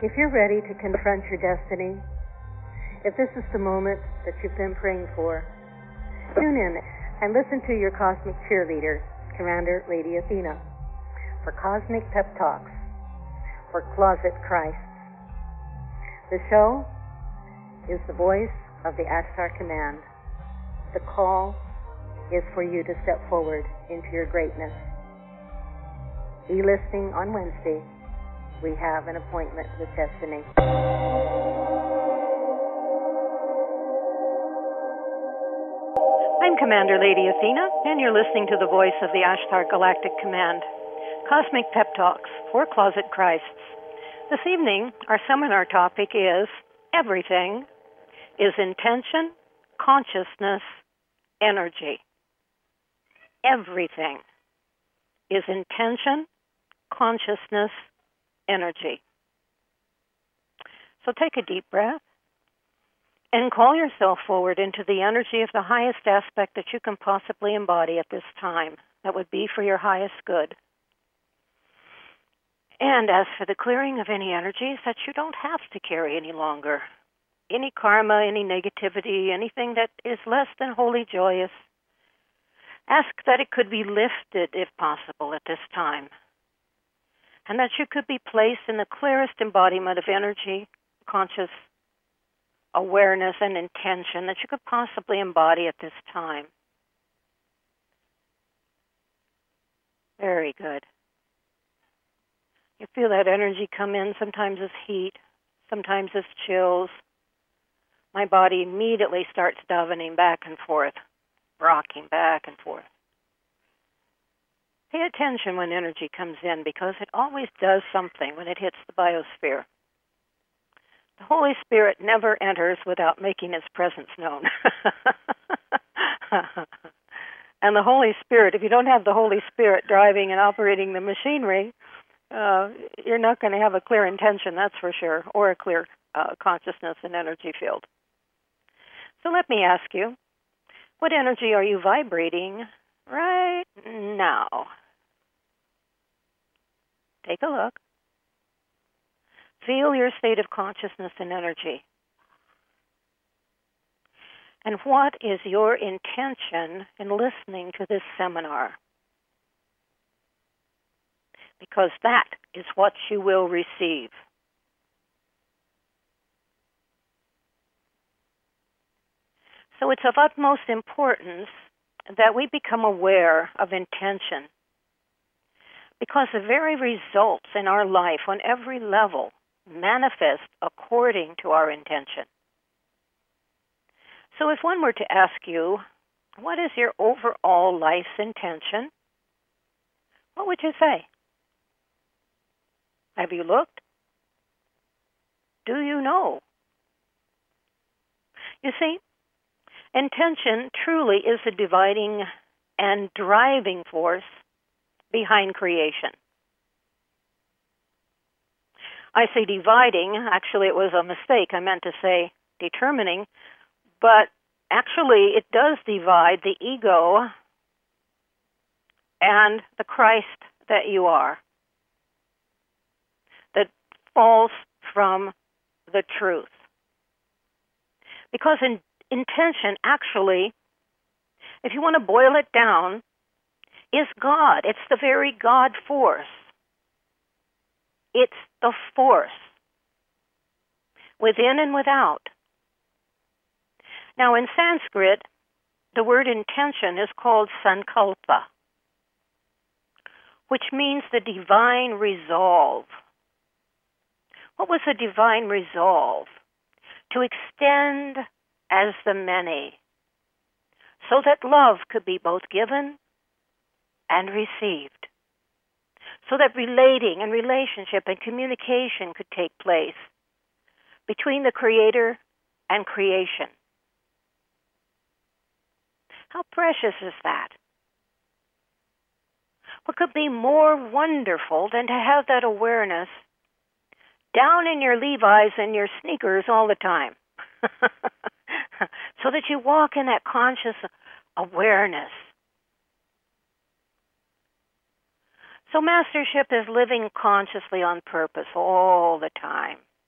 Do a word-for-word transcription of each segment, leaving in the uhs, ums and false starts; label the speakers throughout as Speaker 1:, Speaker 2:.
Speaker 1: If you're ready to confront your destiny, if this is the moment that you've been praying for, tune in and listen to your cosmic cheerleader, Commander Lady Athena, for Cosmic Pep Talks for Closet Christ. The show is the voice of the Ashtar Command. The call is for you to step forward into your greatness. Be listening on Wednesday. We have an appointment with destiny.
Speaker 2: I'm Commander Lady Athena, and you're listening to the voice of the Ashtar Galactic Command, Cosmic Pep Talks for Closet Christs. This evening, our seminar topic is Everything is Intention, Consciousness, Energy. Everything is intention, consciousness, energy. So take a deep breath and call yourself forward into the energy of the highest aspect that you can possibly embody at this time. That would be for your highest good. And as for the clearing of any energies that you don't have to carry any longer, any karma, any negativity, anything that is less than wholly joyous, ask that it could be lifted, if possible, at this time, and that you could be placed in the clearest embodiment of energy, conscious awareness, and intention that you could possibly embody at this time. Very good. You feel that energy come in, sometimes as heat, sometimes as chills. My body immediately starts davening back and forth, rocking back and forth. Pay attention when energy comes in, because it always does something when it hits the biosphere. The Holy Spirit never enters without making His presence known. And the Holy Spirit, if you don't have the Holy Spirit driving and operating the machinery, uh, you're not going to have a clear intention, that's for sure, or a clear uh, consciousness and energy field. So let me ask you, what energy are you vibrating right now? Take a look. Feel your state of consciousness and energy. And what is your intention in listening to this seminar? Because that is what you will receive. So it's of utmost importance that we become aware of intention, because the very results in our life on every level manifest according to our intention. So if one were to ask you, what is your overall life's intention? What would you say? Have you looked? Do you know? You see, intention truly is the dividing and driving force behind creation. I say dividing, actually it was a mistake. I meant to say determining, but actually it does divide the ego and the Christ that you are, that falls from the truth. Because in intention, actually, if you want to boil it down, is God. It's the very God force. It's the force, within and without. Now, in Sanskrit, the word intention is called sankalpa, which means the divine resolve. What was the divine resolve? To extend as the many, so that love could be both given and received, so that relating and relationship and communication could take place between the Creator and creation. How precious is that? What could be more wonderful than to have that awareness down in your Levi's and your sneakers all the time, so that you walk in that conscious awareness. So mastership is living consciously on purpose all the time.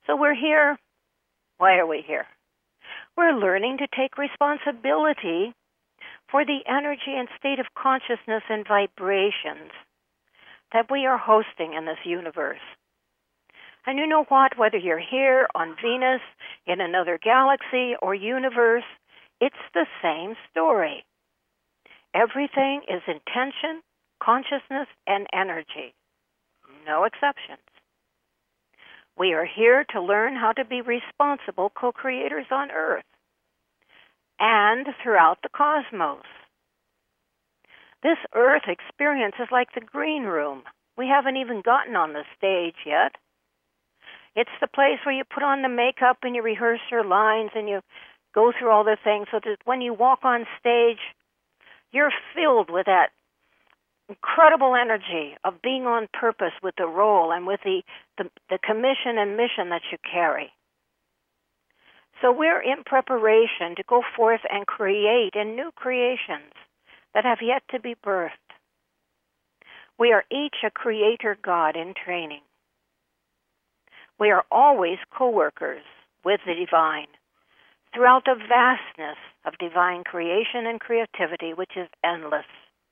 Speaker 2: So we're here. Why are we here? We're learning to take responsibility for the energy and state of consciousness and vibrations that we are hosting in this universe. And you know what? Whether you're here on Venus, in another galaxy or universe, it's the same story. Everything is intention, consciousness, and energy. No exceptions. We are here to learn how to be responsible co-creators on Earth and throughout the cosmos. This Earth experience is like the green room. We haven't even gotten on the stage yet. It's the place where you put on the makeup and you rehearse your lines and you go through all the things so that when you walk on stage, you're filled with that incredible energy of being on purpose with the role and with the, the, the commission and mission that you carry. So we're in preparation to go forth and create in new creations that have yet to be birthed. We are each a creator God in training. We are always co-workers with the divine throughout the vastness of divine creation and creativity, which is endless.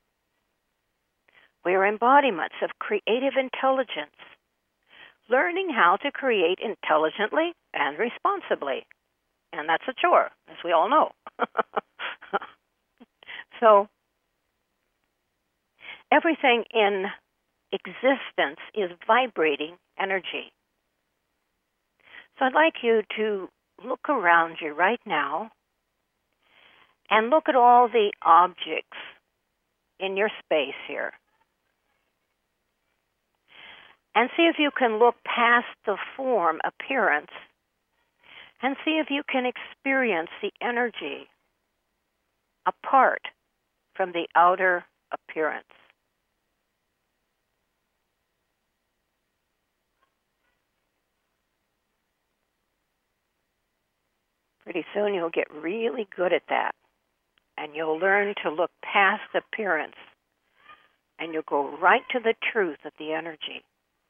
Speaker 2: We are embodiments of creative intelligence, learning how to create intelligently and responsibly. And that's a chore, as we all know. So, everything in existence is vibrating energy. So I'd like you to look around you right now and look at all the objects in your space here. And see if you can look past the form appearance and see if you can experience the energy apart from the outer appearance. Pretty soon you'll get really good at that, and you'll learn to look past appearance, and you'll go right to the truth of the energy.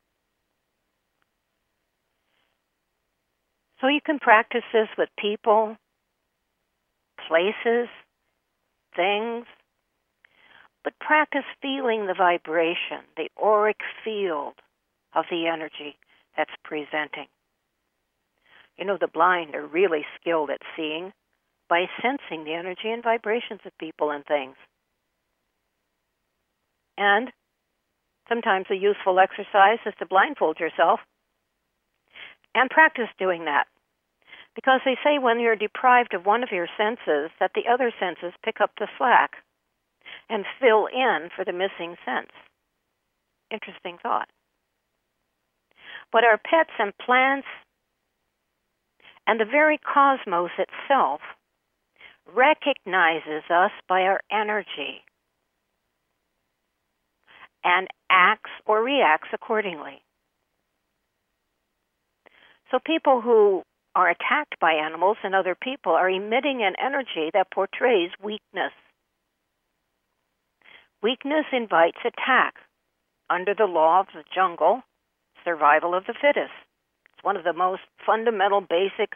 Speaker 2: So you can practice this with people, places, things, but practice feeling the vibration, the auric field of the energy that's presenting. You know, the blind are really skilled at seeing by sensing the energy and vibrations of people and things. And sometimes a useful exercise is to blindfold yourself and practice doing that. Because they say when you're deprived of one of your senses, that the other senses pick up the slack and fill in for the missing sense. Interesting thought. But our pets and plants and the very cosmos itself recognizes us by our energy and acts or reacts accordingly. So people who are attacked by animals and other people are emitting an energy that portrays weakness. Weakness invites attack. Under the law of the jungle, survival of the fittest. It's one of the most fundamental, basic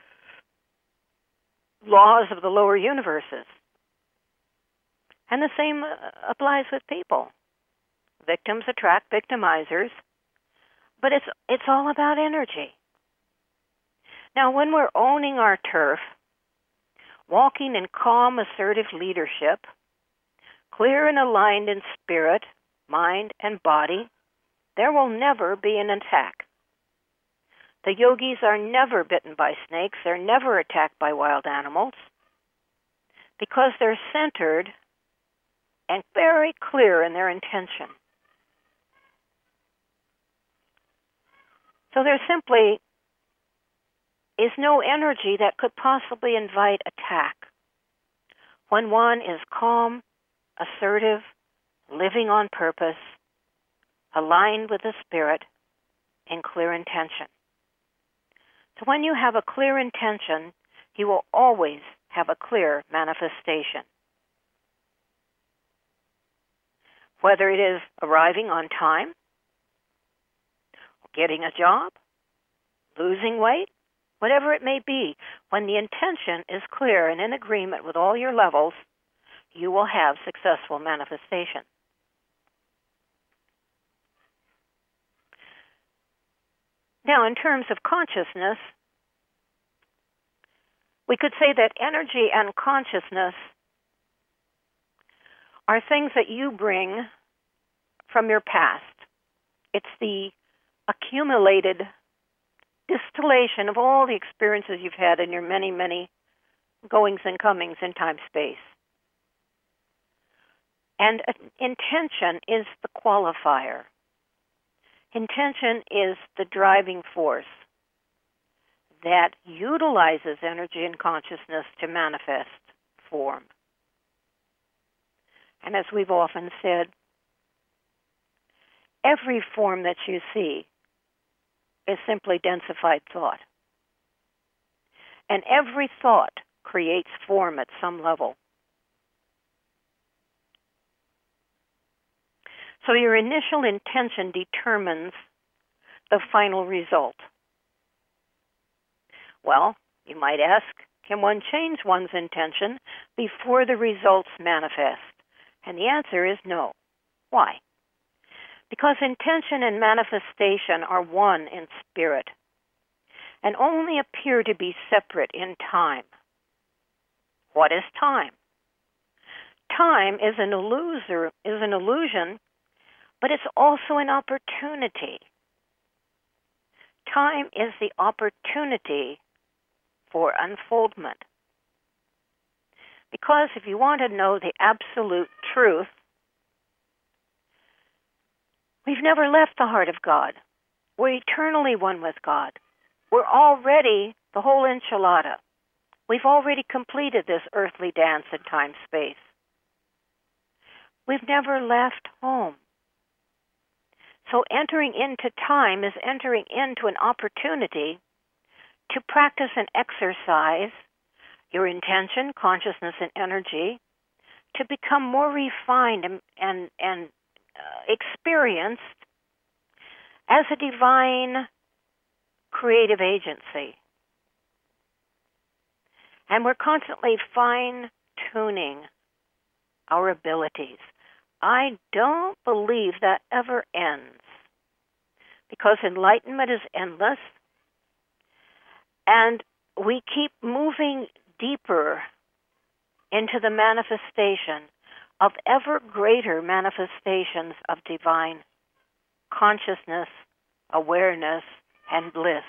Speaker 2: laws of the lower universes. And the same applies with people. Victims attract victimizers, but it's it's all about energy. Now, when we're owning our turf, walking in calm, assertive leadership, clear and aligned in spirit, mind, and body, there will never be an attack. The yogis are never bitten by snakes. They're never attacked by wild animals because they're centered and very clear in their intention. So there simply is no energy that could possibly invite attack when one is calm, assertive, living on purpose, aligned with the spirit, in clear intention. So when you have a clear intention, you will always have a clear manifestation. Whether it is arriving on time, getting a job, losing weight, whatever it may be, when the intention is clear and in agreement with all your levels, you will have successful manifestation. Now, in terms of consciousness, we could say that energy and consciousness are things that you bring from your past. It's the accumulated distillation of all the experiences you've had in your many, many goings and comings in time-space. And intention is the qualifier. Intention is the driving force that utilizes energy and consciousness to manifest form. And as we've often said, every form that you see is simply densified thought. And every thought creates form at some level. So your initial intention determines the final result. Well, you might ask, can one change one's intention before the results manifest? And the answer is no. Why? Because intention and manifestation are one in spirit and only appear to be separate in time. What is time? Time is an illuser, is an illusion, but it's also an opportunity. Time is the opportunity for unfoldment. Because if you want to know the absolute truth, we've never left the heart of God. We're eternally one with God. We're already the whole enchilada. We've already completed this earthly dance in time-space. We've never left home. So entering into time is entering into an opportunity to practice and exercise your intention, consciousness, and energy to become more refined and, and, and uh, experienced as a divine creative agency. And we're constantly fine-tuning our abilities. I don't believe that ever ends, because enlightenment is endless, and we keep moving deeper into the manifestation of ever greater manifestations of divine consciousness, awareness, and bliss.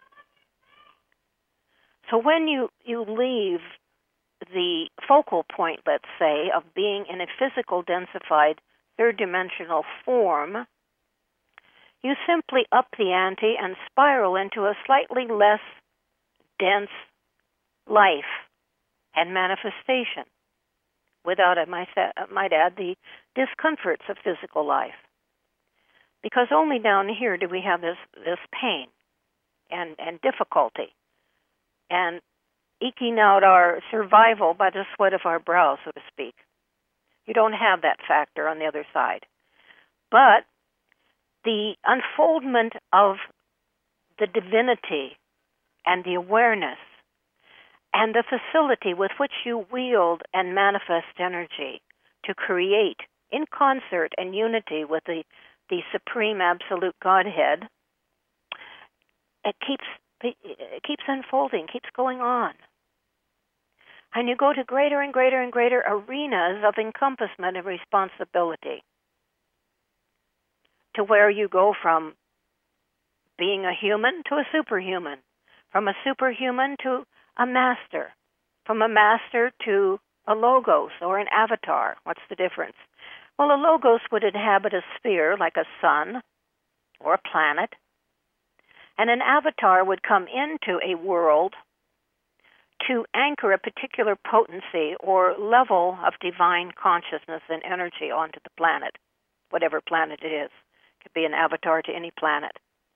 Speaker 2: So when you, you leave the focal point, let's say, of being in a physical, densified, third-dimensional form, you simply up the ante and spiral into a slightly less dense life and manifestation, without, I might, I might add, the discomforts of physical life. Because only down here do we have this, this pain and, and difficulty and eking out our survival by the sweat of our brow, so to speak. You don't have that factor on the other side. But the unfoldment of the divinity and the awareness and the facility with which you wield and manifest energy to create in concert and unity with the, the supreme absolute Godhead, it keeps it keeps unfolding, keeps going on. And you go to greater and greater and greater arenas of encompassment and responsibility, to where you go from being a human to a superhuman, from a superhuman to a master, from a master to a logos or an avatar. What's the difference? Well, a logos would inhabit a sphere like a sun or a planet, and an avatar would come into a world to anchor a particular potency or level of divine consciousness and energy onto the planet, whatever planet it is. It could be an avatar to any planet.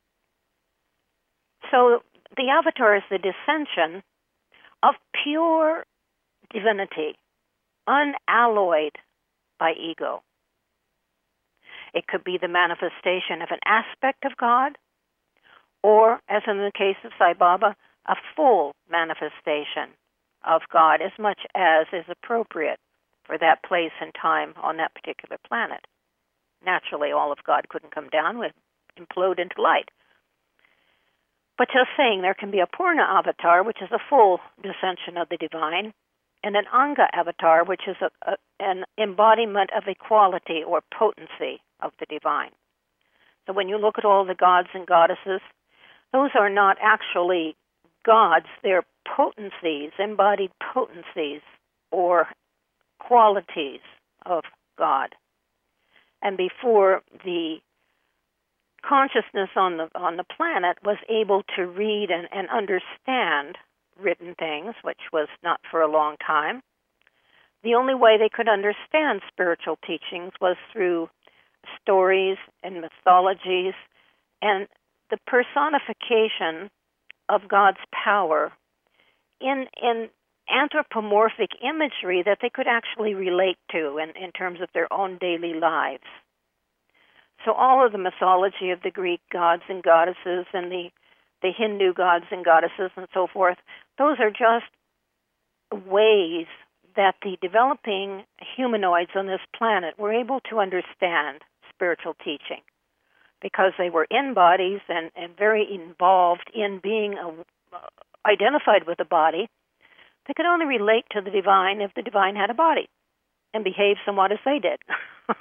Speaker 2: So the avatar is the descension of pure divinity, unalloyed by ego. It could be the manifestation of an aspect of God, or, as in the case of Sai Baba, a full manifestation of God, as much as is appropriate for that place and time on that particular planet. Naturally, all of God couldn't come down, would implode into light. But just saying, there can be a Purna avatar, which is a full descension of the divine, and an Anga avatar, which is a, a, an embodiment of equality or potency of the divine. So when you look at all the gods and goddesses, those are not actually gods, they're potencies, embodied potencies or qualities of God. And before the consciousness on the on the planet was able to read and, and understand written things, which was not for a long time, the only way they could understand spiritual teachings was through stories and mythologies and the personification of God's power in in anthropomorphic imagery that they could actually relate to in, in terms of their own daily lives. So all of the mythology of the Greek gods and goddesses and the, the Hindu gods and goddesses and so forth, those are just ways that the developing humanoids on this planet were able to understand spiritual teaching because they were in bodies and, and very involved in being a, uh, identified with a body. They could only relate to the divine if the divine had a body and behaved somewhat as they did.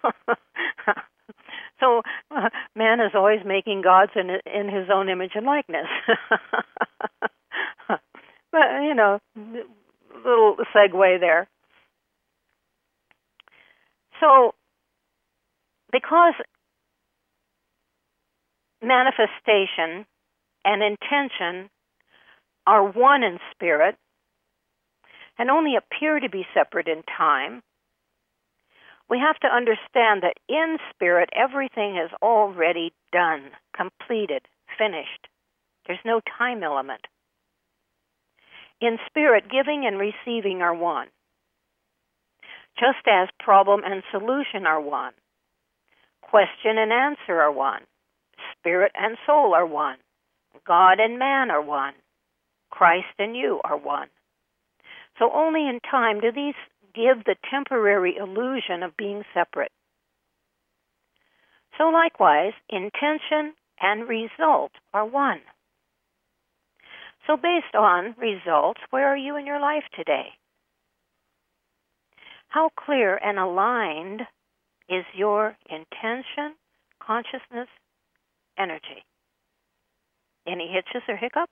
Speaker 2: So uh, man is always making gods in, in his own image and likeness. But, you know, little segue there. So because manifestation and intention are one in spirit and only appear to be separate in time, we have to understand that in spirit everything is already done, completed, finished. There's no time element. In spirit, giving and receiving are one, just as problem and solution are one. Question and answer are one. Spirit and soul are one. God and man are one. Christ and you are one. So only in time do these give the temporary illusion of being separate. So likewise, intention and result are one. So based on results, where are you in your life today? How clear and aligned is your intention, consciousness, energy? Any hitches or hiccups?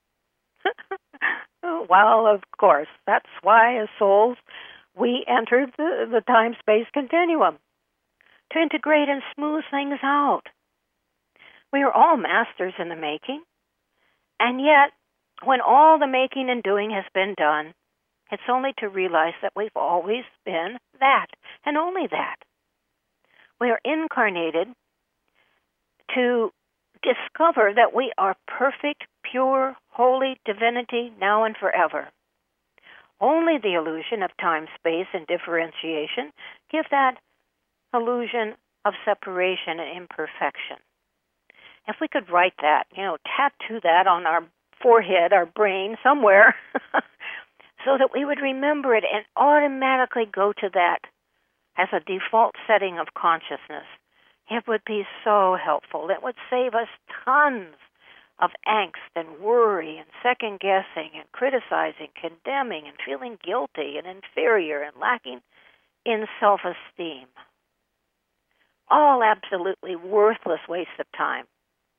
Speaker 2: Well, of course. That's why as souls we entered the, the time-space continuum to integrate and smooth things out. We are all masters in the making, and yet when all the making and doing has been done, it's only to realize that we've always been that, and only that. We are incarnated to discover that we are perfect, pure, holy divinity now and forever. Only the illusion of time, space, and differentiation give that illusion of separation and imperfection. If we could write that, you know, tattoo that on our forehead, our brain, somewhere, so that we would remember it and automatically go to that as a default setting of consciousness, it would be so helpful. It would save us tons of angst and worry and second-guessing and criticizing, condemning and feeling guilty and inferior and lacking in self-esteem. All absolutely worthless waste of time.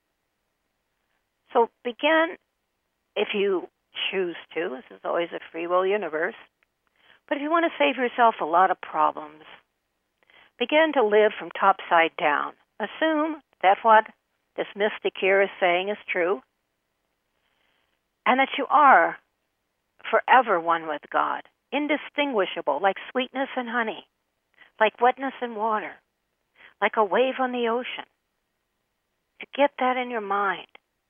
Speaker 2: So begin, if you choose to, this is always a free will universe, but if you want to save yourself a lot of problems, begin to live from top side down. Assume that what this mystic here is saying is true, and that you are forever one with God, indistinguishable, like sweetness and honey, like wetness and water, like a wave on the ocean. To get that in your mind.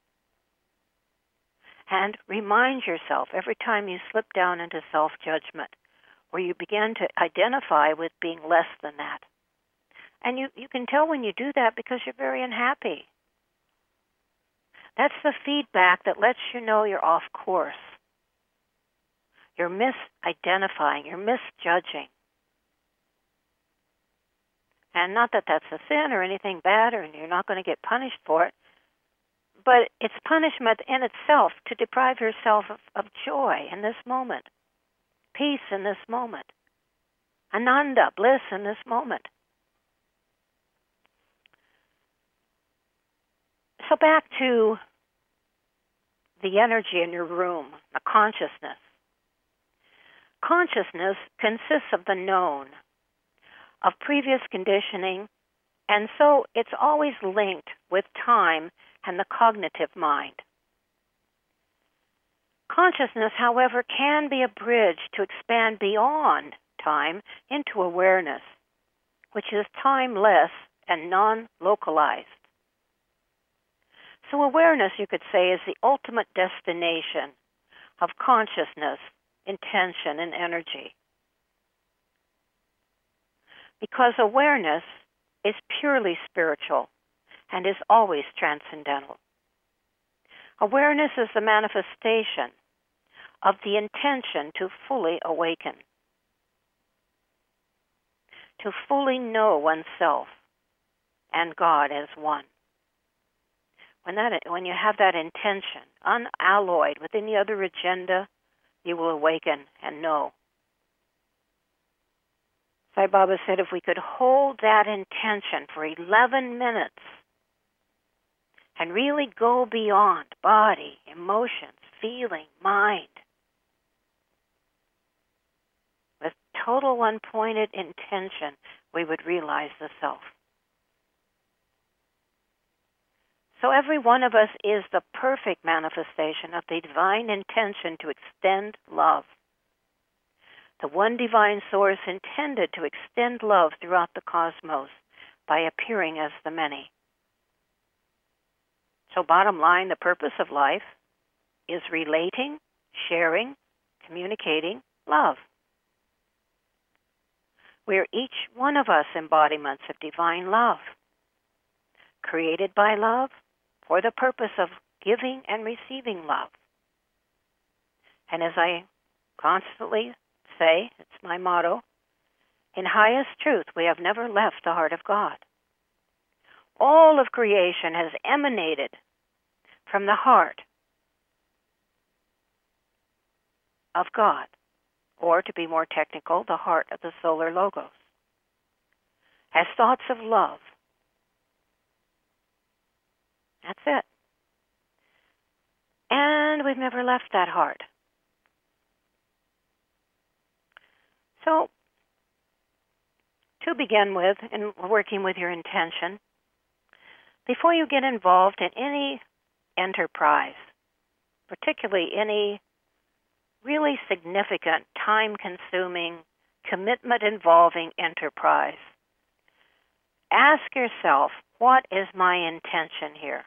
Speaker 2: And remind yourself every time you slip down into self-judgment, or you begin to identify with being less than that. And you, you can tell when you do that because you're very unhappy. That's the feedback that lets you know you're off course. You're misidentifying, you're misjudging. And not that that's a sin or anything bad, or you're not going to get punished for it, but it's punishment in itself to deprive yourself of, of joy in this moment, peace in this moment, ananda, bliss in this moment. So back to the energy in your room, the consciousness. Consciousness consists of the known, of previous conditioning, and so it's always linked with time and the cognitive mind. Consciousness, however, can be a bridge to expand beyond time into awareness, which is timeless and non-localized. So awareness, you could say, is the ultimate destination of consciousness, intention, and energy. Because awareness is purely spiritual and is always transcendental. Awareness is the manifestation of the intention to fully awaken, to fully know oneself and God as one. When that, when you have that intention, unalloyed with any other agenda, you will awaken and know. Sai Baba said if we could hold that intention for eleven minutes and really go beyond body, emotions, feeling, mind, with total one-pointed intention, we would realize the self. So every one of us is the perfect manifestation of the divine intention to extend love. The one divine source intended to extend love throughout the cosmos by appearing as the many. So bottom line, the purpose of life is relating, sharing, communicating love. We are each one of us embodiments of divine love, created by love, for the purpose of giving and receiving love. And as I constantly say, it's my motto, in highest truth, we have never left the heart of God. All of creation has emanated from the heart of God, or to be more technical, the heart of the Solar Logos, as thoughts of love. That's it. And we've never left that heart. So, to begin with, in working with your intention, before you get involved in any enterprise, particularly any really significant, time-consuming, commitment-involving enterprise, ask yourself, what is my intention here?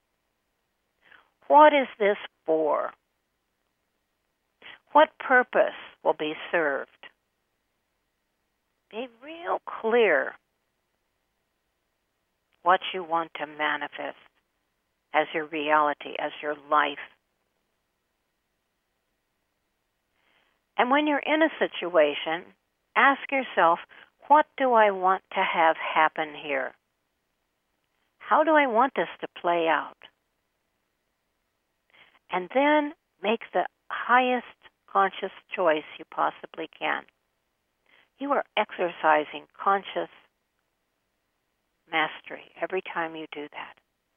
Speaker 2: What is this for? What purpose will be served? Be real clear what you want to manifest as your reality, as your life. And when you're in a situation, ask yourself, what do I want to have happen here? How do I want this to play out? And then make the highest conscious choice you possibly can. You are exercising conscious mastery every time you do that.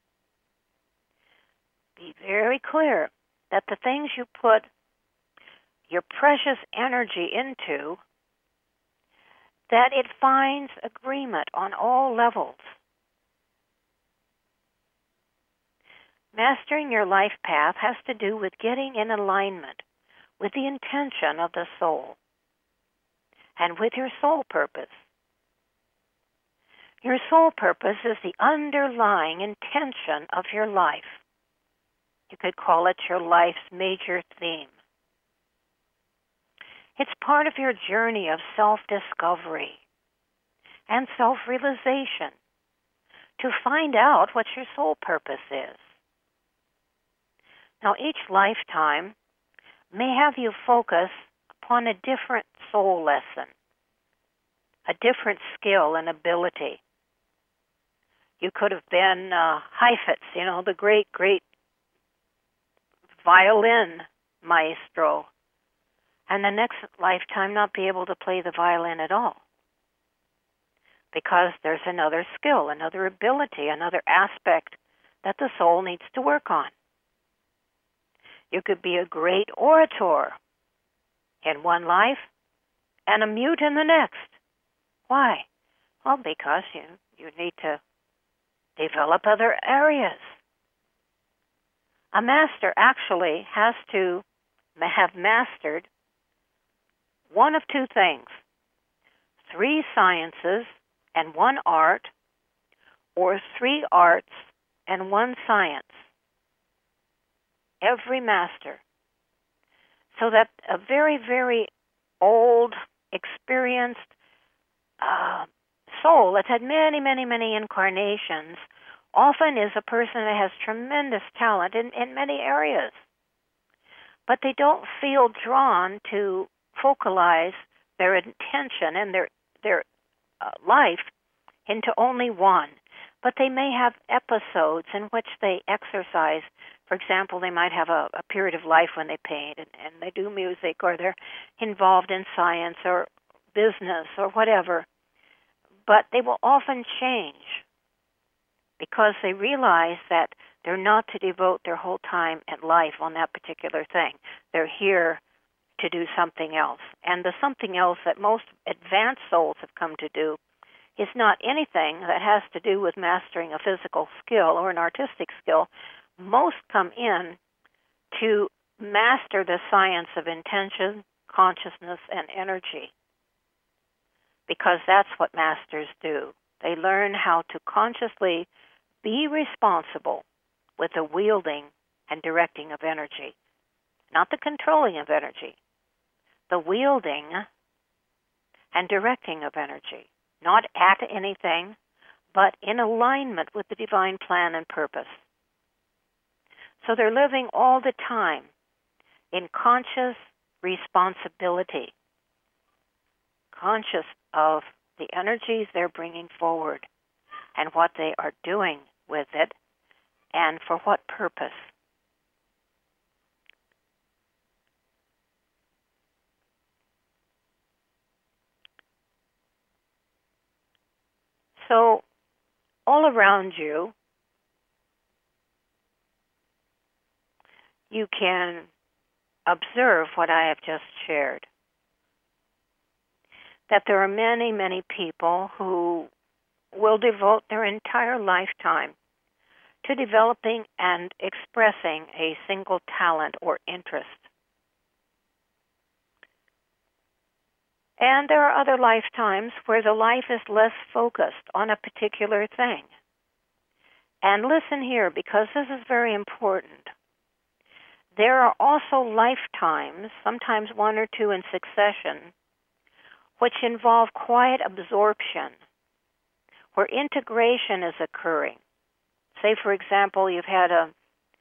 Speaker 2: Be very clear that the things you put your precious energy into, that it finds agreement on all levels. Mastering your life path has to do with getting in alignment with the intention of the soul and with your soul purpose. Your soul purpose is the underlying intention of your life. You could call it your life's major theme. It's part of your journey of self-discovery and self-realization to find out what your soul purpose is. Now, each lifetime may have you focus upon a different soul lesson, a different skill and ability. You could have been uh, Heifetz, you know, the great, great violin maestro, and the next lifetime not be able to play the violin at all, because there's another skill, another ability, another aspect that the soul needs to work on. You could be a great orator in one life and a mute in the next. Why? Well, because you, you need to develop other areas. A master actually has to have mastered one of two things: three sciences and one art, or three arts and one science. Every master. So that a very, very old, experienced uh, soul that's had many, many, many incarnations often is a person that has tremendous talent in, in many areas. But they don't feel drawn to focalize their intention and their, their uh, life into only one. But they may have episodes in which they exercise. For example, they might have a, a period of life when they paint and, and they do music, or they're involved in science or business or whatever. But they will often change because they realize that they're not to devote their whole time and life on that particular thing. They're here to do something else. And the something else that most advanced souls have come to do is not anything that has to do with mastering a physical skill or an artistic skill. Most come in to master the science of intention, consciousness, and energy, because that's what masters do. They learn how to consciously be responsible with the wielding and directing of energy, not the controlling of energy, the wielding and directing of energy. Not at anything, but in alignment with the divine plan and purpose. So they're living all the time in conscious responsibility, conscious of the energies they're bringing forward and what they are doing with it and for what purpose. So, all around you, you can observe what I have just shared. That there are many, many people who will devote their entire lifetime to developing and expressing a single talent or interest. And there are other lifetimes where the life is less focused on a particular thing. And listen here, because this is very important. There are also lifetimes, sometimes one or two in succession, which involve quiet absorption, where integration is occurring. Say, for example, you've had a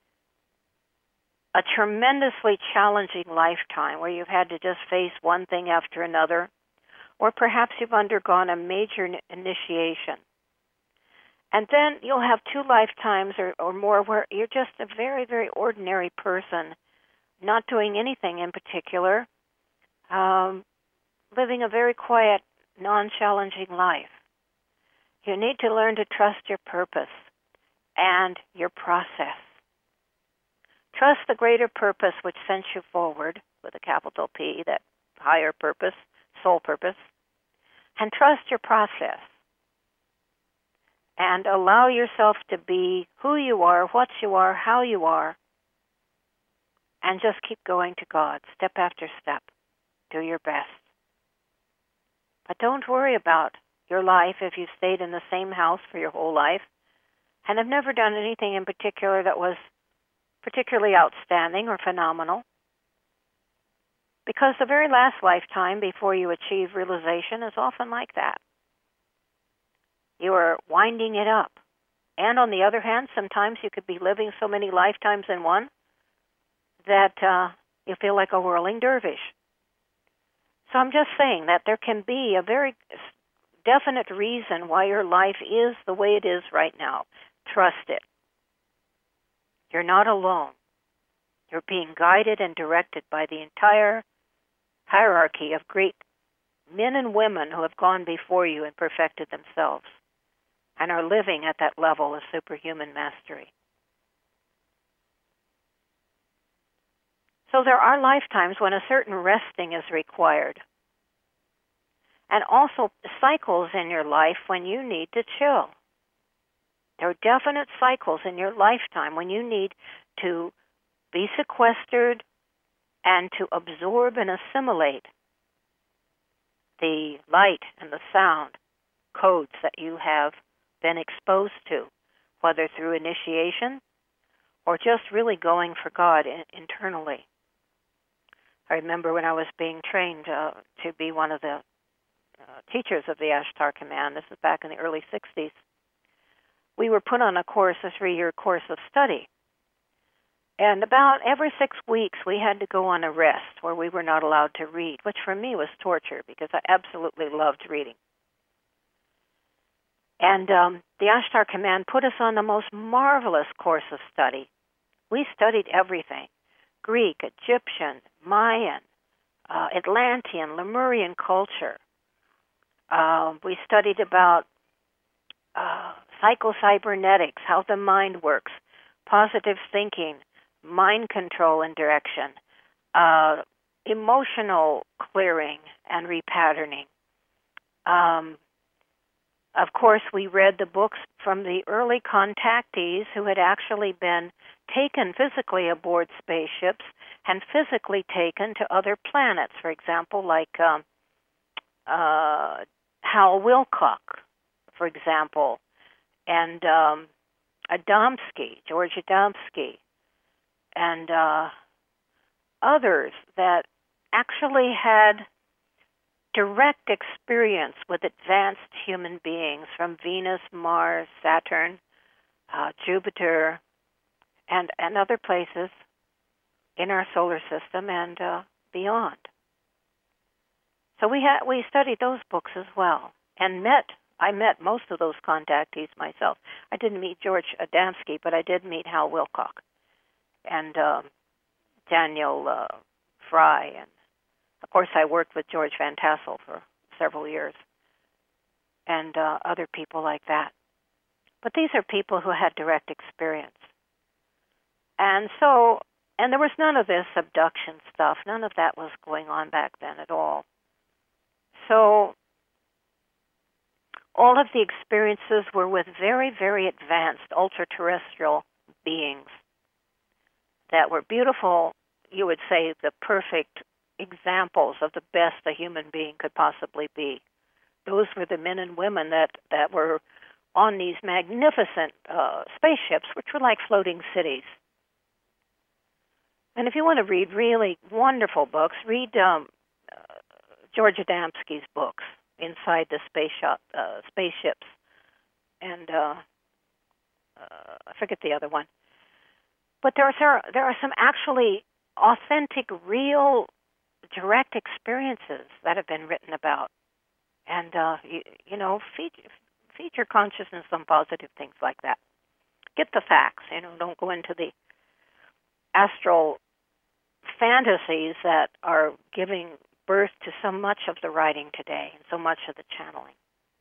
Speaker 2: a tremendously challenging lifetime where you've had to just face one thing after another, or perhaps you've undergone a major initiation. And then you'll have two lifetimes or, or more where you're just a very, very ordinary person, not doing anything in particular, um, living a very quiet, non-challenging life. You need to learn to trust your purpose and your process. Trust the greater purpose which sent you forward, with a capital P, that higher purpose, soul purpose, and trust your process. And allow yourself to be who you are, what you are, how you are, and just keep going to God, step after step. Do your best. But don't worry about your life if you've stayed in the same house for your whole life and have never done anything in particular that was particularly outstanding or phenomenal. Because the very last lifetime before you achieve realization is often like that. You are winding it up. And on the other hand, sometimes you could be living so many lifetimes in one that uh, you feel like a whirling dervish. So I'm just saying that there can be a very definite reason why your life is the way it is right now. Trust it. You're not alone. You're being guided and directed by the entire hierarchy of great men and women who have gone before you and perfected themselves and are living at that level of superhuman mastery. So there are lifetimes when a certain resting is required, and also cycles in your life when you need to chill. There are definite cycles in your lifetime when you need to be sequestered and to absorb and assimilate the light and the sound codes that you have been exposed to, whether through initiation or just really going for God in- internally. I remember when I was being trained uh, to be one of the uh, teachers of the Ashtar Command, this was back in the early sixties, we were put on a course, a three-year course of study. And about every six weeks, we had to go on a rest where we were not allowed to read, which for me was torture because I absolutely loved reading. And um, the Ashtar Command put us on the most marvelous course of study. We studied everything: Greek, Egyptian, Mayan, uh, Atlantean, Lemurian culture. Uh, we studied about uh, psychocybernetics, how the mind works, positive thinking, mind control and direction, uh, emotional clearing and repatterning. Um, of course, we read the books from the early contactees who had actually been taken physically aboard spaceships and physically taken to other planets. For example, like um, uh, Hal Wilcock, for example, and um, Adamski, George Adamski, and uh, others that actually had direct experience with advanced human beings from Venus, Mars, Saturn, uh, Jupiter, and, and other places in our solar system and uh, beyond. So we had we studied those books as well, and met. I met most of those contactees myself. I didn't meet George Adamski, but I did meet Hal Wilcock and um, Daniel uh, Fry, and of course I worked with George Van Tassel for several years, and uh, other people like that. But these are people who had direct experience. And so, and there was none of this abduction stuff. None of that was going on back then at all. So all of the experiences were with very, very advanced ultra-terrestrial beings that were beautiful, you would say the perfect examples of the best a human being could possibly be. Those were the men and women that, that were on these magnificent uh, spaceships, which were like floating cities. And if you want to read really wonderful books, read um, uh, George Adamski's books, Inside the Space shop, uh, Spaceships, and uh, uh, I forget the other one. But there are, there are some actually authentic, real, direct experiences that have been written about. And, uh, you, you know, feed, feed your consciousness on positive things like that. Get the facts, you know, don't go into the astral fantasies that are giving birth to so much of the writing today and so much of the channeling.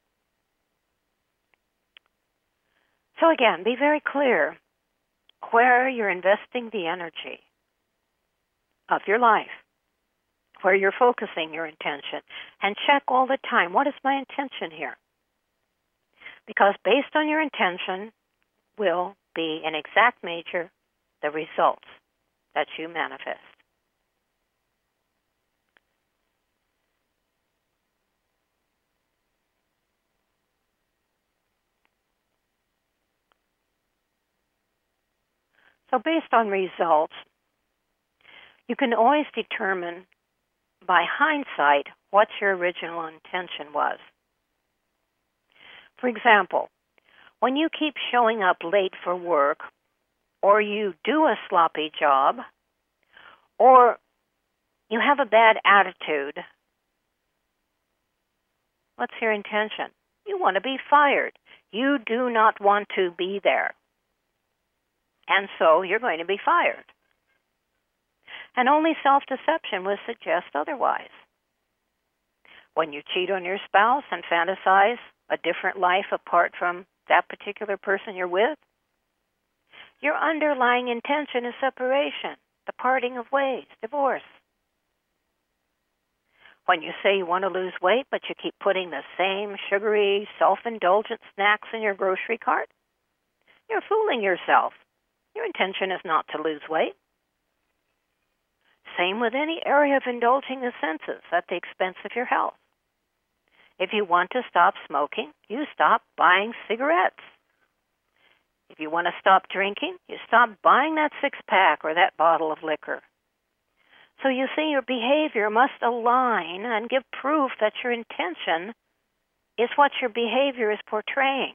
Speaker 2: So again, be very clear where you're investing the energy of your life, where you're focusing your intention, and check all the time, what is my intention here? Because based on your intention will be in exact measure the results that you manifest. So based on results, you can always determine by hindsight what your original intention was. For example, when you keep showing up late for work, or you do a sloppy job, or you have a bad attitude. What's your intention? You want to be fired. You do not want to be there. And so you're going to be fired. And only self-deception would suggest otherwise. When you cheat on your spouse and fantasize a different life apart from that particular person you're with, your underlying intention is separation, the parting of ways, divorce. When you say you want to lose weight, but you keep putting the same sugary, self-indulgent snacks in your grocery cart, you're fooling yourself. Your intention is not to lose weight. Same with any area of indulging the senses at the expense of your health. If you want to stop smoking, you stop buying cigarettes. If you want to stop drinking, you stop buying that six-pack or that bottle of liquor. So you see, your behavior must align and give proof that your intention is what your behavior is portraying,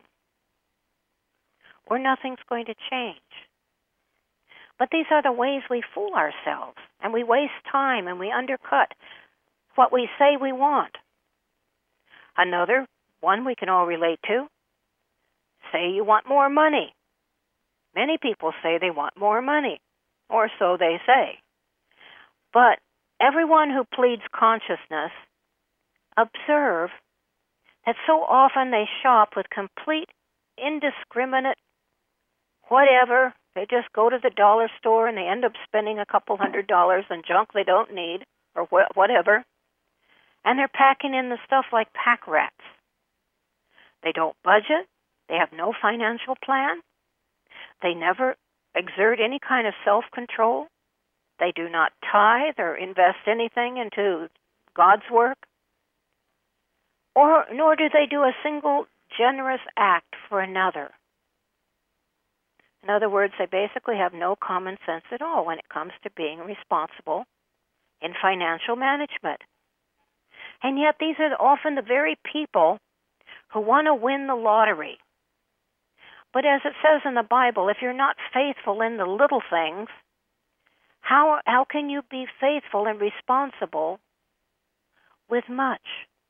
Speaker 2: or nothing's going to change. But these are the ways we fool ourselves, and we waste time, and we undercut what we say we want. Another one we can all relate to, say you want more money. Many people say they want more money, or so they say. But everyone who pleads consciousness, observe that so often they shop with complete, indiscriminate, whatever. They just go to the dollar store and they end up spending a couple hundred dollars on junk they don't need, or wh- whatever. And they're packing in the stuff like pack rats. They don't budget. They have no financial plan. They never exert any kind of self-control. They do not tithe or invest anything into God's work, or nor do they do a single generous act for another. In other words, they basically have no common sense at all when it comes to being responsible in financial management. And yet these are often the very people who want to win the lottery. But as it says in the Bible, if you're not faithful in the little things, How how can you be faithful and responsible with much?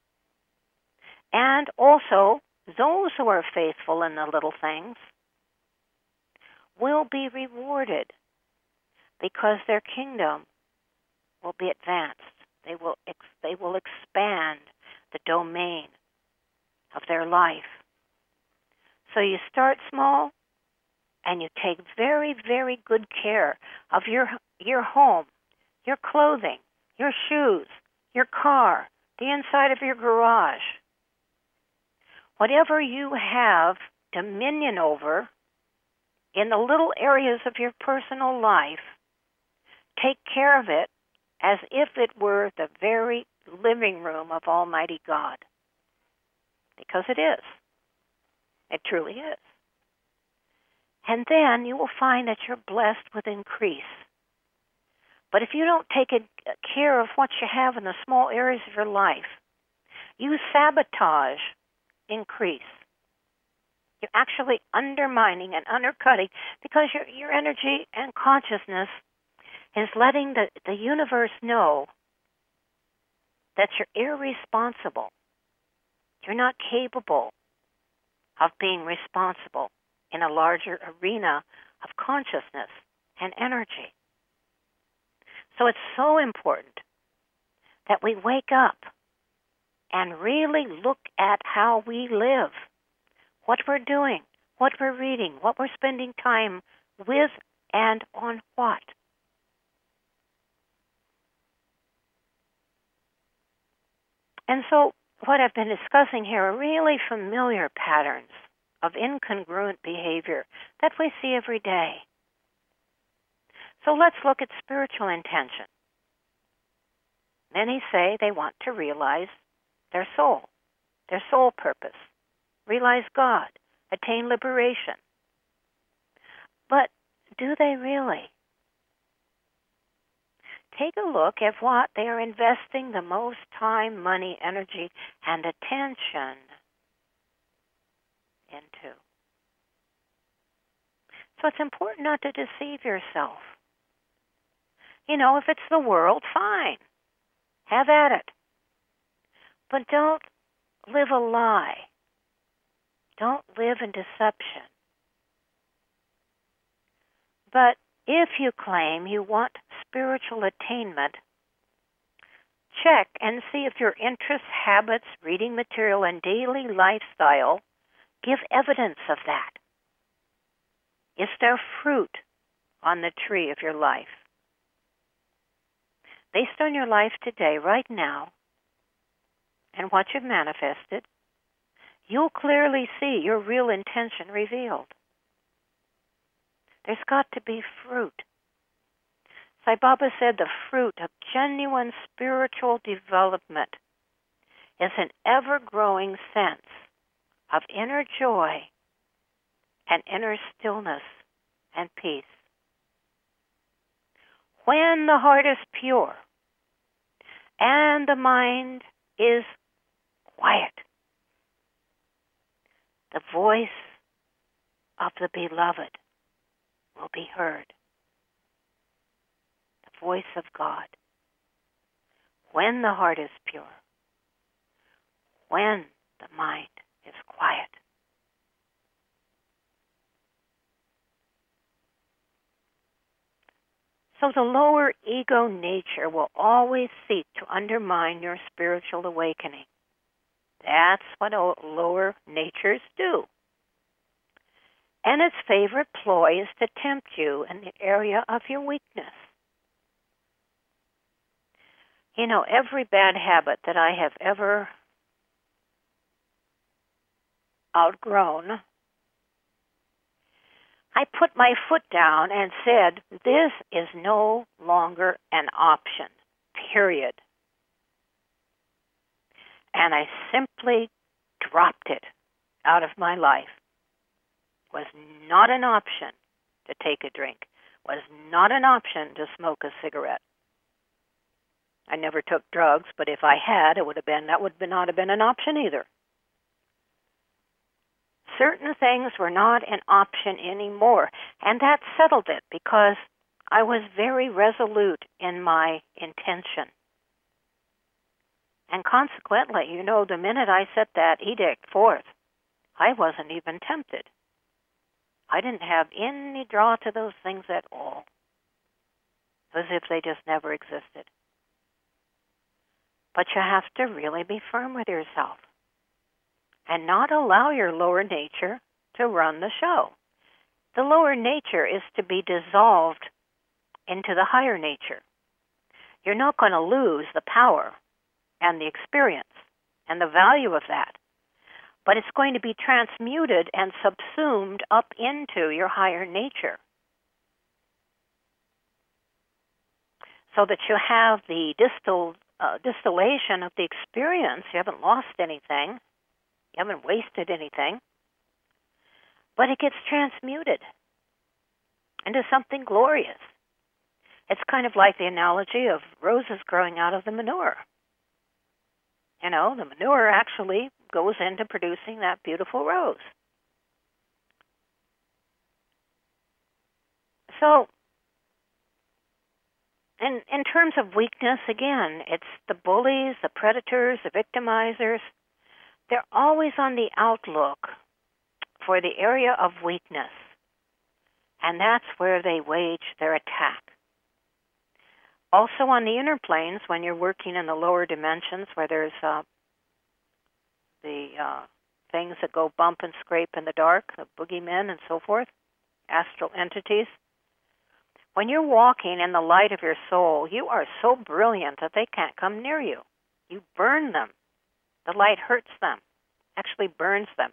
Speaker 2: And also, those who are faithful in the little things will be rewarded because their kingdom will be advanced. They will ex- they will expand the domain of their life. So you start small, and you take very, very good care of your your home, your clothing, your shoes, your car, the inside of your garage. Whatever you have dominion over in the little areas of your personal life, take care of it as if it were the very living room of Almighty God. Because it is. It truly is. And then you will find that you're blessed with increase. But if you don't take care of what you have in the small areas of your life, you sabotage increase. You're actually undermining and undercutting because your your energy and consciousness is letting the, the universe know that you're irresponsible. You're not capable of being responsible in a larger arena of consciousness and energy. So it's so important that we wake up and really look at how we live, what we're doing, what we're reading, what we're spending time with, and on what. And so what I've been discussing here are really familiar patterns of incongruent behavior that we see every day. So let's look at spiritual intention. Many say they want to realize their soul, their soul purpose, realize God, attain liberation. But do they really? Take a look at what they are investing the most time, money, energy, and attention into. So it's important not to deceive yourself. You know, if it's the world, fine. Have at it. But don't live a lie. Don't live in deception. But if you claim you want spiritual attainment, check and see if your interests, habits, reading material, and daily lifestyle give evidence of that. Is there fruit on the tree of your life? Based on your life today, right now, and what you've manifested, you'll clearly see your real intention revealed. There's got to be fruit. Sai Baba said the fruit of genuine spiritual development is an ever-growing sense of inner joy and inner stillness and peace. When the heart is pure and the mind is quiet, the voice of the beloved will be heard. The voice of God. When the heart is pure, when the mind is quiet. So the lower ego nature will always seek to undermine your spiritual awakening. That's what lower natures do. And its favorite ploy is to tempt you in the area of your weakness. You know, every bad habit that I have ever outgrown, I put my foot down and said, this is no longer an option, period. And I simply dropped it out of my life. Was not an option to take a drink. Was not an option to smoke a cigarette. I never took drugs, but if I had, it would have been that would not have been an option either. Certain things were not an option anymore, and that settled it because I was very resolute in my intention. And consequently, you know, the minute I set that edict forth, I wasn't even tempted. I didn't have any draw to those things at all, as if they just never existed. But you have to really be firm with yourself and not allow your lower nature to run the show. The lower nature is to be dissolved into the higher nature. You're not going to lose the power and the experience and the value of that, but it's going to be transmuted and subsumed up into your higher nature so that you have the distil, uh, distillation of the experience. You haven't lost anything. You haven't wasted anything. But it gets transmuted into something glorious. It's kind of like the analogy of roses growing out of the manure. You know, the manure actually goes into producing that beautiful rose. So, in, in terms of weakness, again, it's the bullies, the predators, the victimizers. They're always on the outlook for the area of weakness, and that's where they wage their attack. Also on the inner planes, when you're working in the lower dimensions where there's uh, the uh, things that go bump and scrape in the dark, the boogeymen and so forth, astral entities, when you're walking in the light of your soul, you are so brilliant that they can't come near you. You burn them. The light hurts them, actually burns them.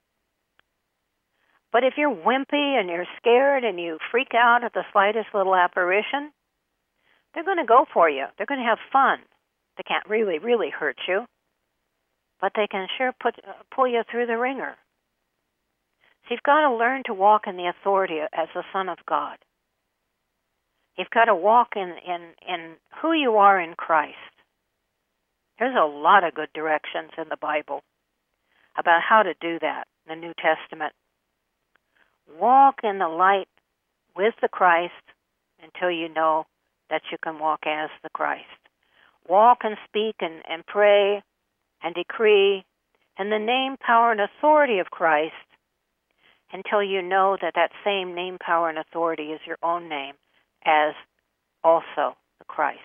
Speaker 2: But if you're wimpy and you're scared and you freak out at the slightest little apparition, they're going to go for you. They're going to have fun. They can't really, really hurt you, but they can sure put, uh, pull you through the ringer. So you've got to learn to walk in the authority as the Son of God. You've got to walk in, in, in who you are in Christ. There's a lot of good directions in the Bible about how to do that in the New Testament. Walk in the light with the Christ until you know that you can walk as the Christ. Walk and speak and, and pray and decree in the name, power, and authority of Christ until you know that that same name, power, and authority is your own name as also the Christ.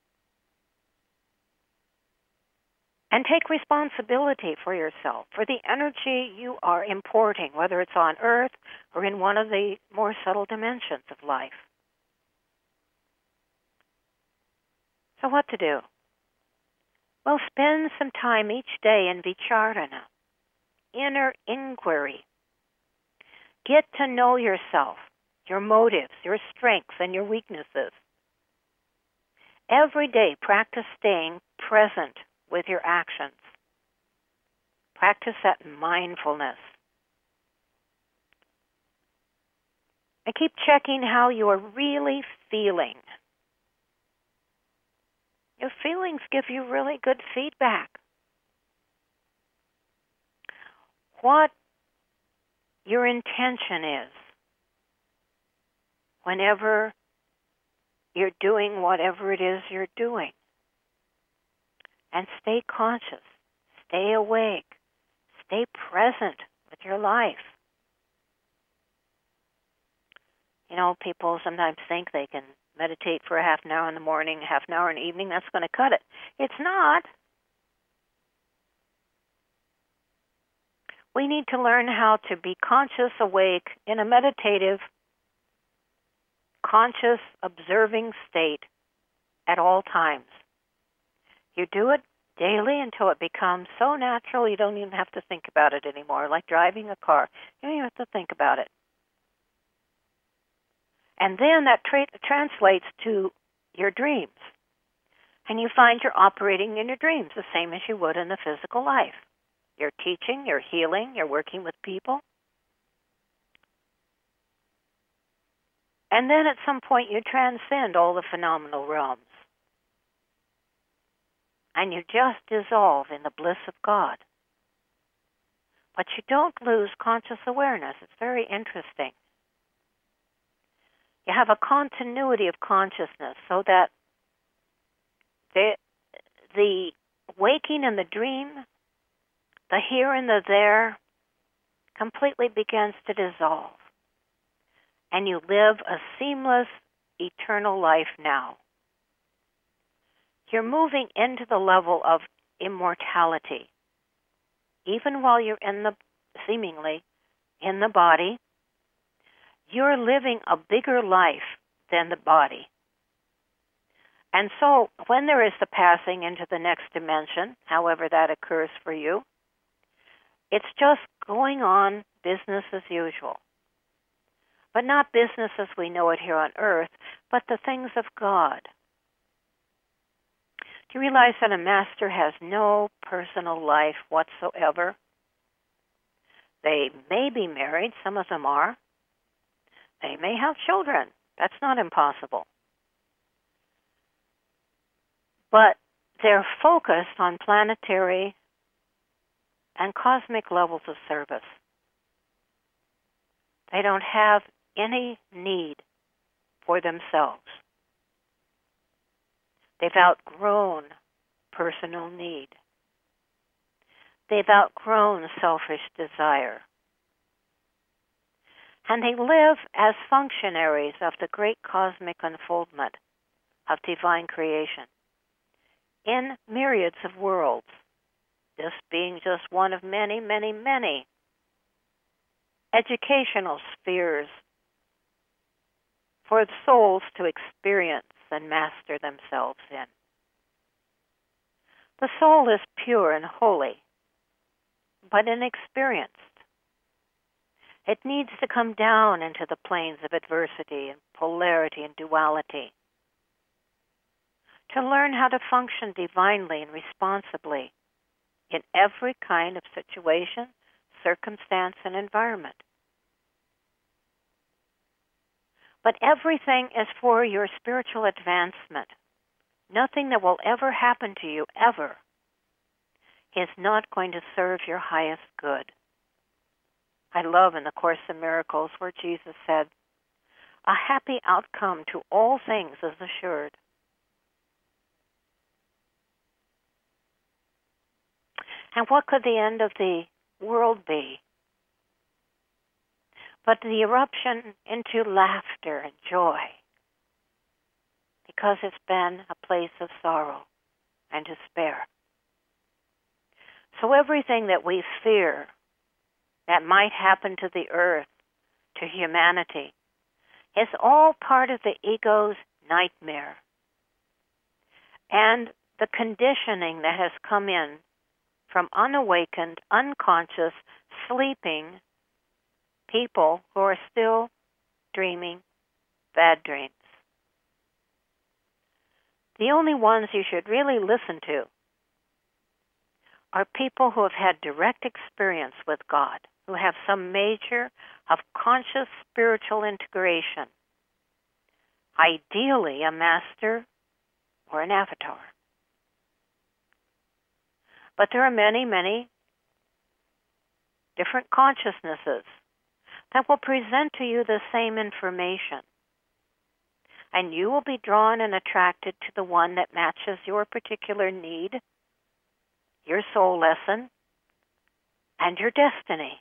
Speaker 2: And take responsibility for yourself, for the energy you are importing, whether it's on earth or in one of the more subtle dimensions of life. So what to do? Well, spend some time each day in Vicharana, inner inquiry. Get to know yourself, your motives, your strengths, and your weaknesses. Every day, practice staying present with your actions. Practice that mindfulness. And keep checking how you are really feeling. Your feelings give you really good feedback. What your intention is whenever you're doing whatever it is you're doing. And stay conscious, stay awake, stay present with your life. You know, people sometimes think they can meditate for a half an hour in the morning, half an hour in the evening, that's going to cut it. It's not. We need to learn how to be conscious, awake, in a meditative, conscious, observing state at all times. You do it daily until it becomes so natural you don't even have to think about it anymore, like driving a car. You don't even have to think about it. And then that tra- translates to your dreams. And you find you're operating in your dreams the same as you would in the physical life. You're teaching, you're healing, you're working with people. And then at some point you transcend all the phenomenal realms. And you just dissolve in the bliss of God. But you don't lose conscious awareness. It's very interesting. You have a continuity of consciousness so that the, the waking and the dream, the here and the there, completely begins to dissolve. And you live a seamless, eternal life now. You're moving into the level of immortality. Even while you're in the, seemingly, in the body, you're living a bigger life than the body. And so, when there is the passing into the next dimension, however that occurs for you, it's just going on business as usual. But not business as we know it here on earth, but the things of God. Do you realize that a master has no personal life whatsoever? They may be married, some of them are. They may have children. That's not impossible. But they're focused on planetary and cosmic levels of service. They don't have any need for themselves. They've outgrown personal need. They've outgrown selfish desire. And they live as functionaries of the great cosmic unfoldment of divine creation in myriads of worlds, this being just one of many, many, many educational spheres for souls to experience and master themselves in. The soul is pure and holy, but inexperienced. It needs to come down into the planes of adversity and polarity and duality to learn how to function divinely and responsibly in every kind of situation, circumstance, and environment. But everything is for your spiritual advancement. Nothing that will ever happen to you, ever, is not going to serve your highest good. I love in the Course in Miracles where Jesus said, a happy outcome to all things is assured. And what could the end of the world be but the eruption into laughter and joy, because it's been a place of sorrow and despair. So everything that we fear that might happen to the earth, to humanity, is all part of the ego's nightmare. And the conditioning that has come in from unawakened, unconscious, sleeping people who are still dreaming bad dreams. The only ones you should really listen to are people who have had direct experience with God, who have some measure of conscious spiritual integration, ideally a master or an avatar. But there are many, many different consciousnesses that will present to you the same information. And you will be drawn and attracted to the one that matches your particular need, your soul lesson, and your destiny.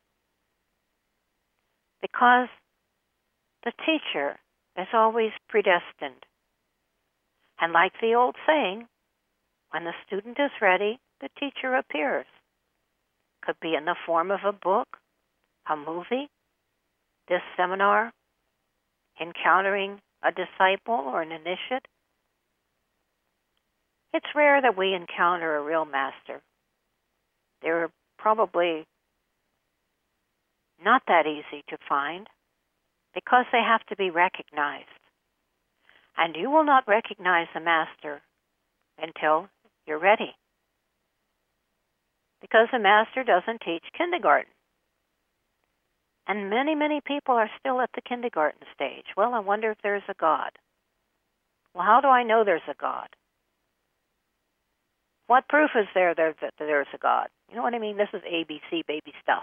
Speaker 2: Because the teacher is always predestined. And like the old saying, when the student is ready, the teacher appears. Could be in the form of a book, a movie, this seminar, encountering a disciple or an initiate. It's rare that we encounter a real master. They're probably not that easy to find because they have to be recognized. And you will not recognize the master until you're ready. Because the master doesn't teach kindergarten. And many, many people are still at the kindergarten stage. Well, I wonder if there's a God. Well, how do I know there's a God? What proof is there that there's a God? You know what I mean? This is A B C baby stuff.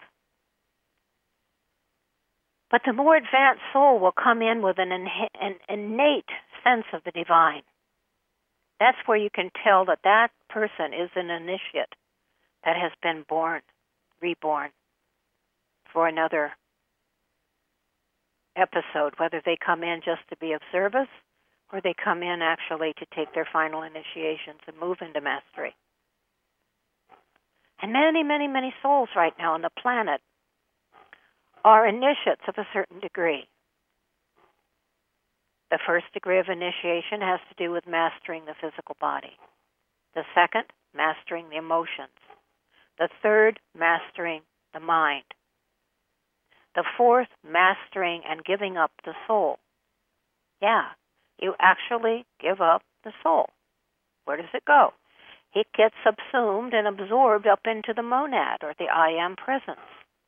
Speaker 2: But the more advanced soul will come in with an, inha- an innate sense of the divine. That's where you can tell that that person is an initiate that has been born, reborn for another episode, whether they come in just to be of service or they come in actually to take their final initiations and move into mastery. And many, many, many souls right now on the planet are initiates of a certain degree. The first degree of initiation has to do with mastering the physical body. The second, mastering the emotions. The third, mastering the mind. The fourth, mastering and giving up the soul. Yeah, you actually give up the soul. Where does it go? It gets subsumed and absorbed up into the monad, or the I am presence.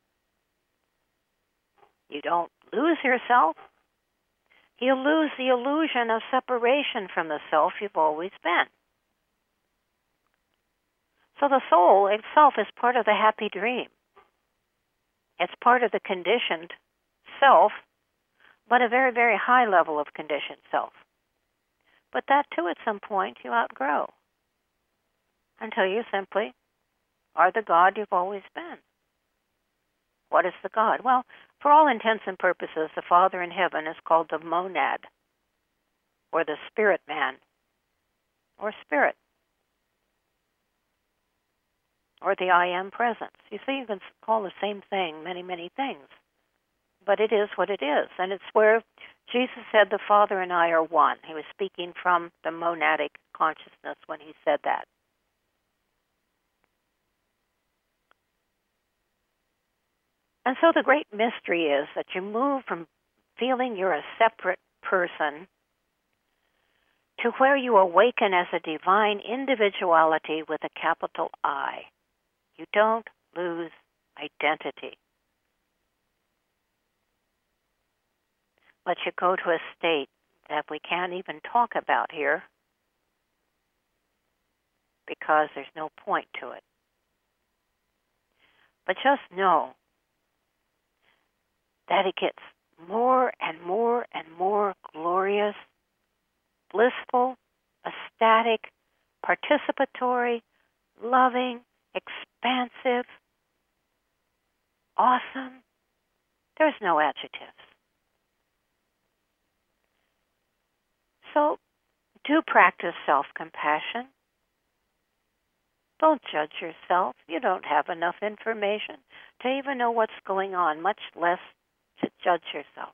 Speaker 2: You don't lose yourself. You lose the illusion of separation from the self you've always been. So the soul itself is part of the happy dream. It's part of the conditioned self, but a very, very high level of conditioned self. But that too at some point you outgrow until you simply are the God you've always been. What is the God? Well, for all intents and purposes, the Father in heaven is called the monad, or the spirit man, or spirit, or the I am presence. You see, you can call the same thing many, many things, but it is what it is. And it's where Jesus said the Father and I are one. He was speaking from the monadic consciousness when he said that. And so the great mystery is that you move from feeling you're a separate person to where you awaken as a divine individuality with a capital I. You don't lose identity. But you go to a state that we can't even talk about here because there's no point to it. But just know that it gets more and more and more glorious, blissful, ecstatic, participatory, loving, expansive, awesome. There's no adjectives. So do practice self-compassion. Don't judge yourself. You don't have enough information to even know what's going on, much less to judge yourself.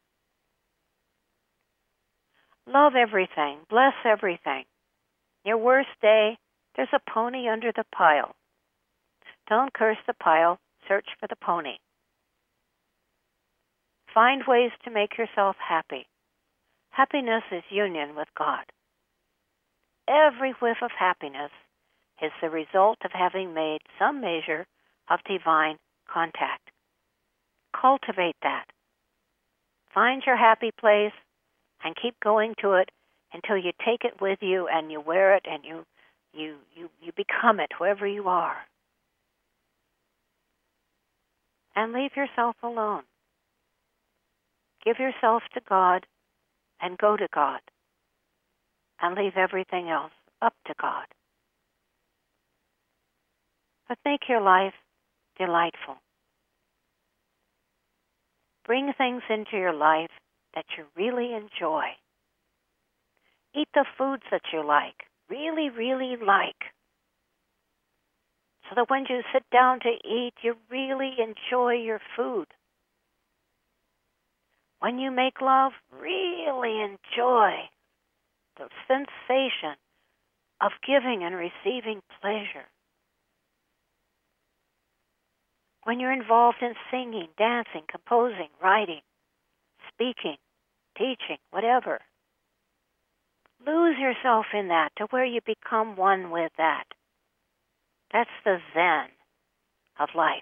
Speaker 2: Love everything. Bless everything. Your worst day, there's a pony under the pile. Don't curse the pile. Search for the pony. Find ways to make yourself happy. Happiness is union with God. Every whiff of happiness is the result of having made some measure of divine contact. Cultivate that. Find your happy place and keep going to it until you take it with you and you wear it and you you you, you become it wherever you are. And leave yourself alone. Give yourself to God and go to God. And leave everything else up to God. But make your life delightful. Bring things into your life that you really enjoy. Eat the foods that you like, really, really like. So that when you sit down to eat, you really enjoy your food. When you make love, really enjoy the sensation of giving and receiving pleasure. When you're involved in singing, dancing, composing, writing, speaking, teaching, whatever, lose yourself in that to where you become one with that. That's the Zen of life.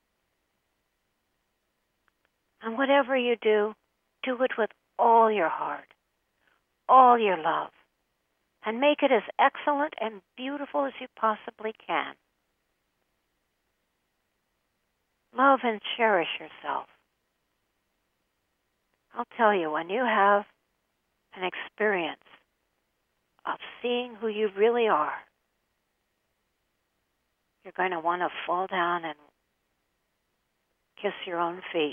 Speaker 2: And whatever you do, do it with all your heart, all your love, and make it as excellent and beautiful as you possibly can. Love and cherish yourself. I'll tell you, when you have an experience of seeing who you really are, you're going to want to fall down and kiss your own feet.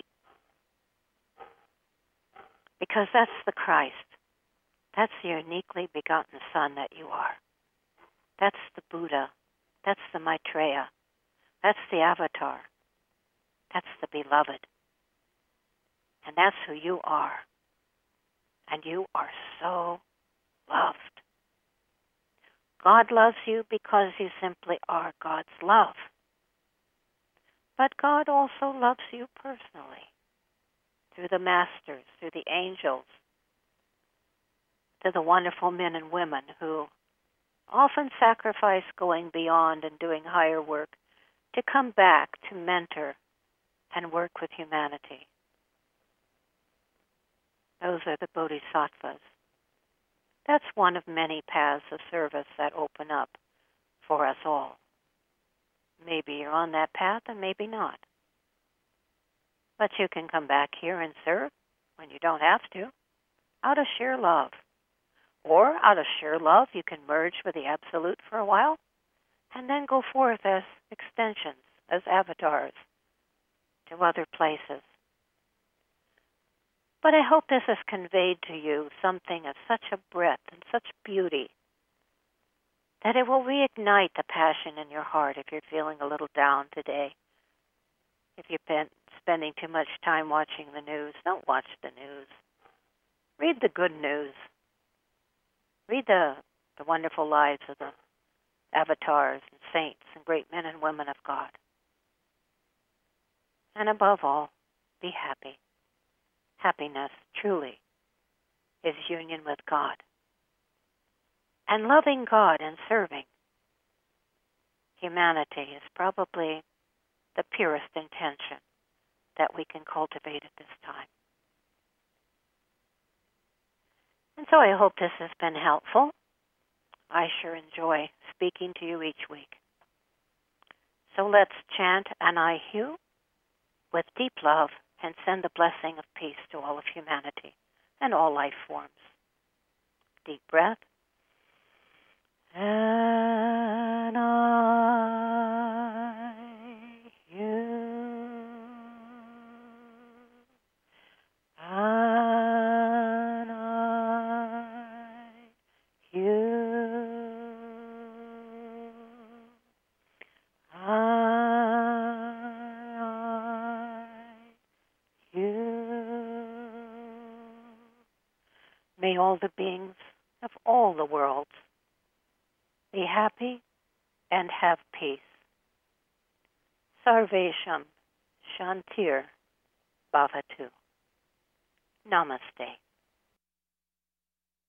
Speaker 2: Because that's the Christ. That's the uniquely begotten Son that you are. That's the Buddha. That's the Maitreya. That's the Avatar. That's the Beloved. And that's who you are. And you are so loved. God loves you because you simply are God's love. But God also loves you personally, through the masters, through the angels, to the wonderful men and women who often sacrifice going beyond and doing higher work to come back to mentor and work with humanity. Those are the bodhisattvas. That's one of many paths of service that open up for us all. Maybe you're on that path and maybe not. But you can come back here and serve when you don't have to, out of sheer love. Or out of sheer love, you can merge with the Absolute for a while and then go forth as extensions, as avatars to other places. But I hope this has conveyed to you something of such a breadth and such beauty that it will reignite the passion in your heart if you're feeling a little down today. If you've been spending too much time watching the news, don't watch the news. Read the good news. Read the, the wonderful lives of the avatars and saints and great men and women of God. And above all, be happy. Happiness, truly, is union with God. And loving God and serving humanity is probably the purest intention that we can cultivate at this time. And so I hope this has been helpful. I sure enjoy speaking to you each week. So let's chant Anaihu with deep love and send the blessing of peace to all of humanity and all life forms. Deep breath. And I, you, and I, you, and I, you. May all the beings of all the worlds be happy and have peace. Sarvesham Shantir Bhavatu. Namaste.